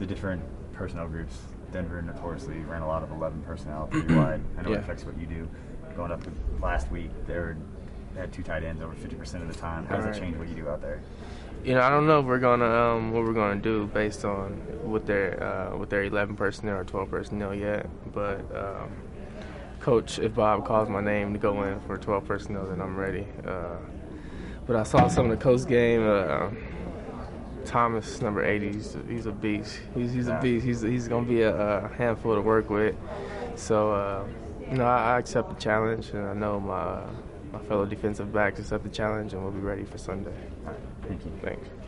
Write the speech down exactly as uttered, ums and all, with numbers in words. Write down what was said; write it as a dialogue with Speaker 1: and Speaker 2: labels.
Speaker 1: the different personnel groups. Denver notoriously ran a lot of eleven personnel pretty wide. I know
Speaker 2: Yeah.
Speaker 1: it affects what you do. Going up to last week, they, were, they had two tight ends over fifty percent of the time. How does
Speaker 2: Right.
Speaker 1: that change what you do out there?
Speaker 2: You know, I don't know if we're gonna um, what we're gonna do based on with their uh, with their eleven personnel or twelve personnel yet. But um, Coach, if Bob calls my name to go in for twelve personnel, then I'm ready. Uh, but I saw some of the Coast game. Uh, Thomas, number eighty, he's, he's a beast. He's, he's a beast. He's he's gonna be a, a handful to work with. So uh, you know, I, I accept the challenge, and I know my my fellow defensive backs accept the challenge, and we'll be ready for Sunday.
Speaker 1: Thank you.
Speaker 2: Thanks.